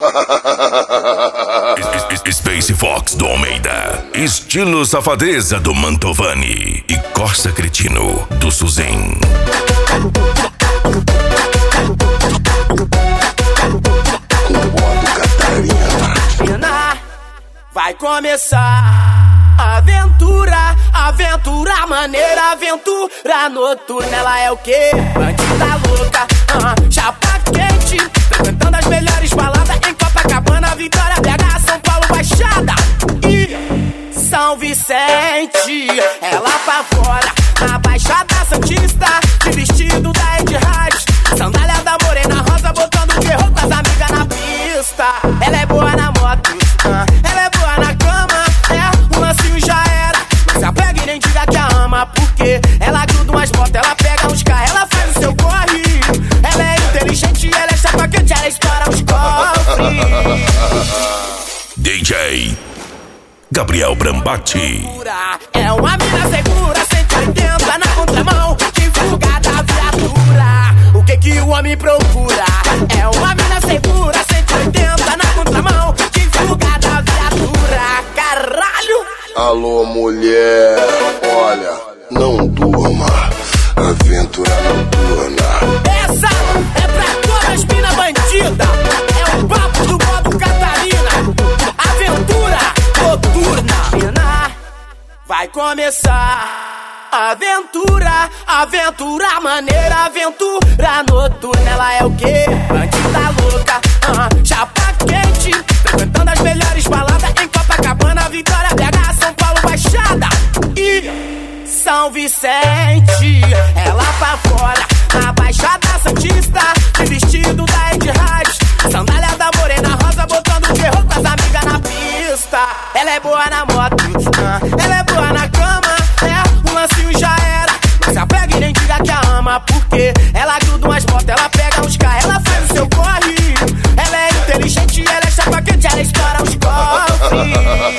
Space Fox do Almeida, estilo Safadeza do Mantovani e Corsa Cretino do Suzin. Vai começar aventura, aventura maneira, aventura noturna. Ela é o quê? Bandida louca, chapa quente, frequentando as melhores baladas em Copacabana, Vitória, BH, São Paulo, Baixada e São Vicente. Ela apavora na Baixada Santista, de vestido da Ed Harris, sandália da Morena Rosa, botando terror com as amigas na pista. Ela é boa na moto, ela é boa na cama, o lancinho já era. Não se apega e nem diga que a ama, porque ela gruda umas motos, ela pega uns carros, ela faz o seu corre. Ela é inteligente, ela é chapa quente, ela estoura os cofres. DJ Gabriel Brambati. É uma mina segura, 180 na contramão, de fuga da viatura. O que o homem procura? É uma mina segura, 180 na contramão, de fuga da viatura. Caralho! Alô, mulher, olha, não durma, aventura noturna. Essa é pra todas as mina bandida, é o papo do modo Catarina. Aventura noturna. Vai começar aventura, aventura maneira, aventura noturna. Ela é o quê? Bandida louca, chapa quente, frequentando as melhores baladas em Copacabana, Vitória, BH, São Paulo, Baixada e São Vicente. Ela apavora na Baixada Santista, de vestido da Ed Harris, sandália da Morena Rosa, botando terror com as amigas na pista. Ela é boa na moto, ela é boa na cama, o lancinho já era. Não se apega e nem diga que a ama, porque ela gruda umas motos, ela pega uns carros, ela faz o seu corre. Ela é inteligente, ela é chapa quente, ela estoura os cofres.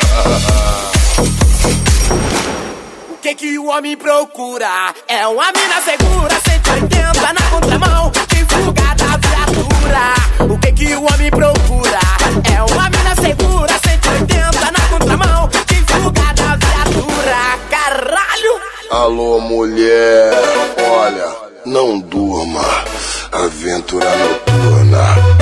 O que o homem procura? É uma mina segura, 180 na contramão, de fuga da viatura. O que o homem procura? É uma mina segura, 180 na contramão, de fuga da viatura. Caralho! Alô, mulher, olha, não durma, aventura noturna.